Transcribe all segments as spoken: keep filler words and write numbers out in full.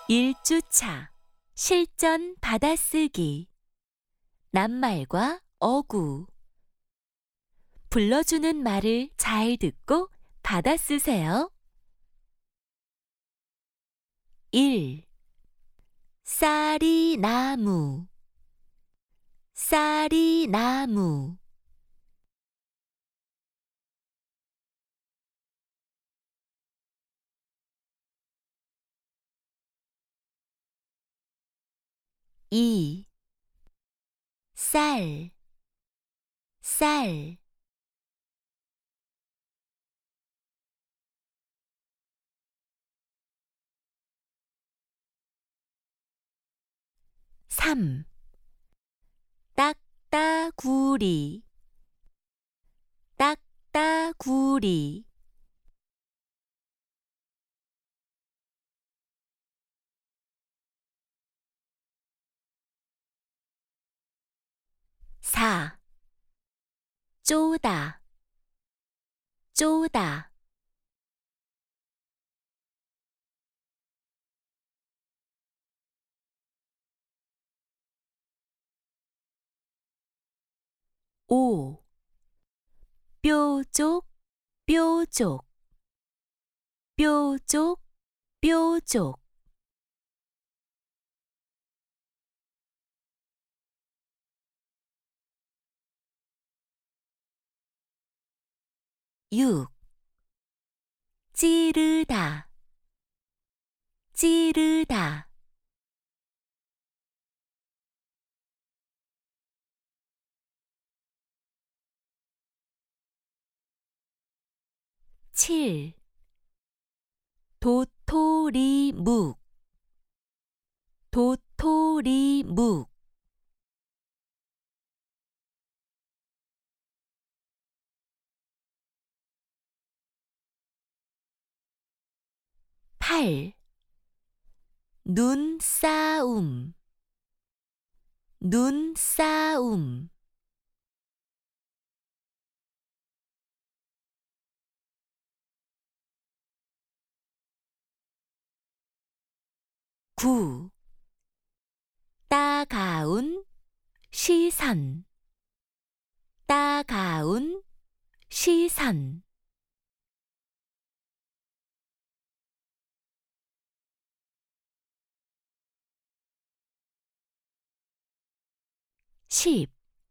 일 주차 실전 받아쓰기 낱말과 어구 불러주는 말을 잘 듣고 받아쓰세요. 일. 쌀이나무 쌀이나무 이. 쌀 쌀 삼. 딱따구리 딱따구리 사. 쪼다 쪼다 오. 뾰족 뾰족 뾰족 뾰족 육. 찌르다 찌르다 칠. 도토리묵 도토리묵 팔. 눈싸움 눈싸움 구. 따가운 시선 따가운 시선 십.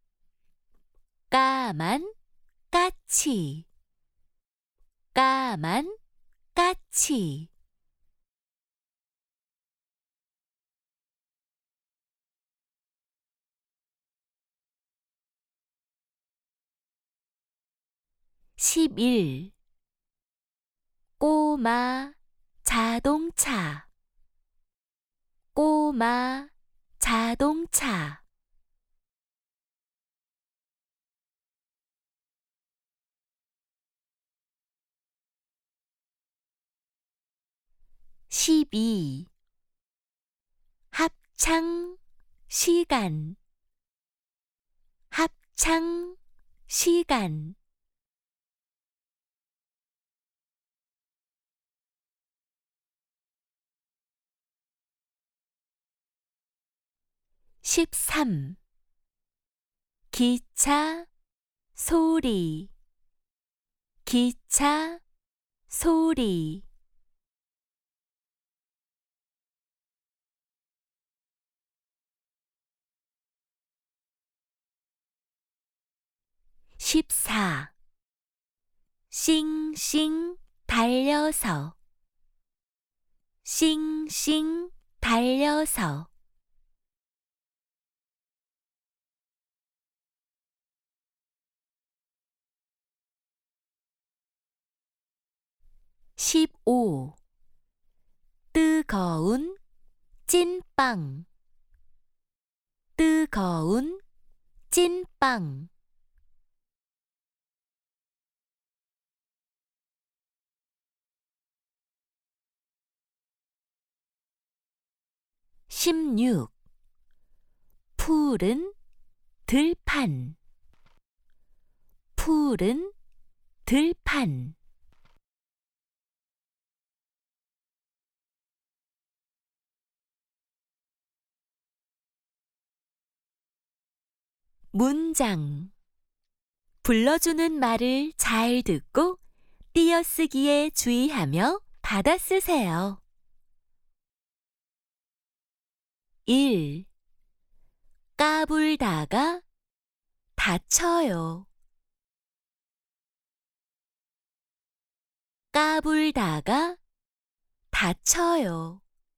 까만 까치 까만 까치 십일. 꼬마 자동차 꼬마 자동차 십이. 합창 시간 합창 시간 십삼. 기차 소리 기차 소리 십사. 싱싱 달려서 싱싱 달려서 십오. 뜨거운 찐빵 뜨거운 찐빵 십육. 푸른 들판 푸른 들판 문장. 불러주는 말을 잘 듣고 띄어쓰기에 주의하며 받아쓰세요. 일. 까불다가 다쳐요. 까불다가 다쳐요.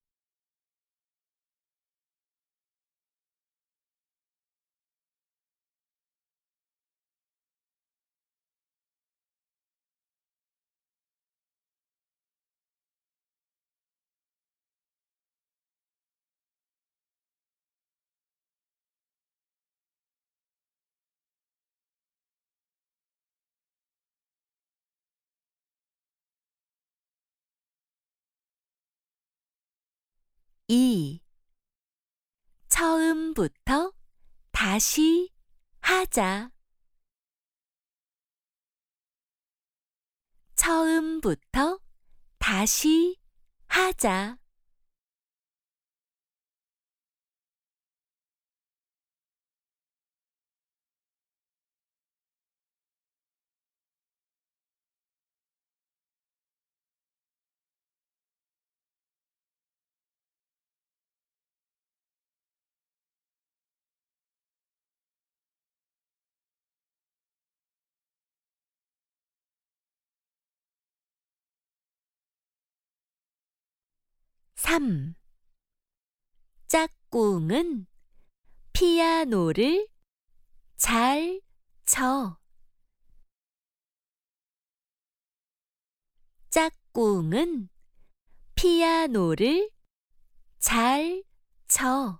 이. 처음부터 다시 하자. 처음부터 다시 하자. 삼. 짝꿍은 피아노를 잘 쳐. 짝꿍은 피아노를 잘 쳐.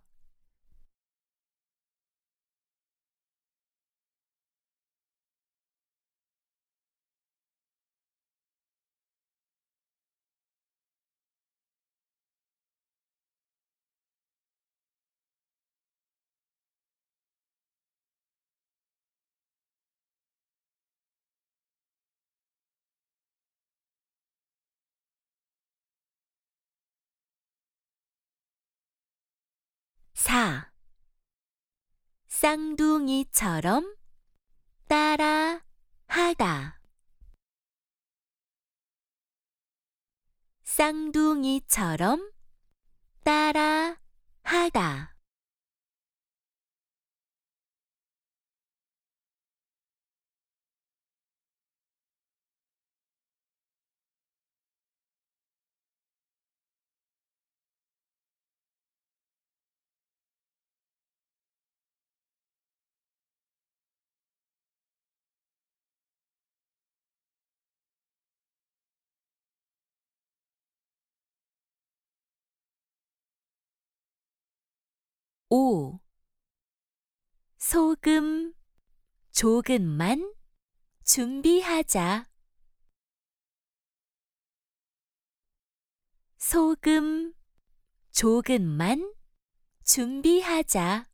사. 쌍둥이처럼 따라 하다. 쌍둥이처럼 따라 하다. 오. 소금 조금만 준비하자. 소금 조금만 준비하자.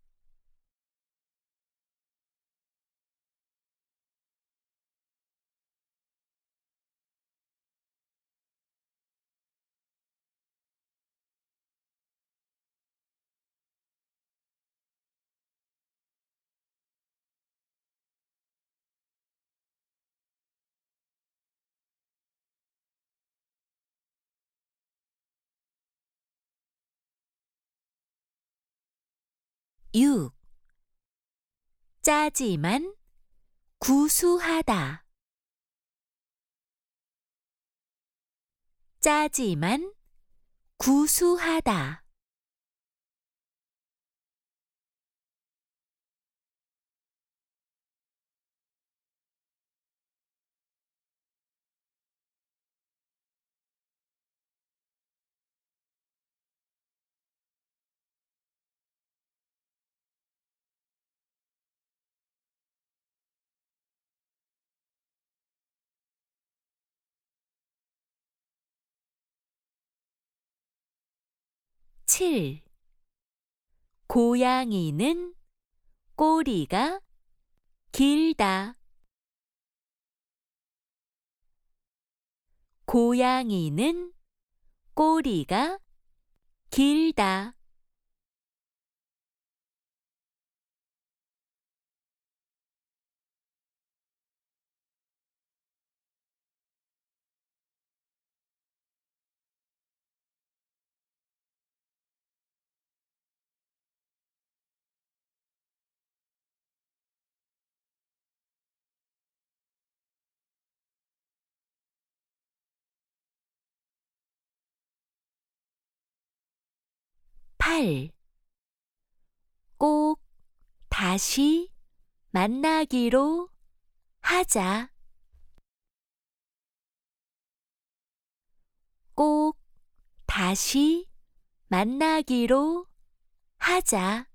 육. 짜지만 구수하다. 짜지만 구수하다. 칠. 고양이는 꼬리가 길다. 고양이는 꼬리가 길다. 할. 꼭 다시 만나기로 하자. 꼭 다시 만나기로 하자.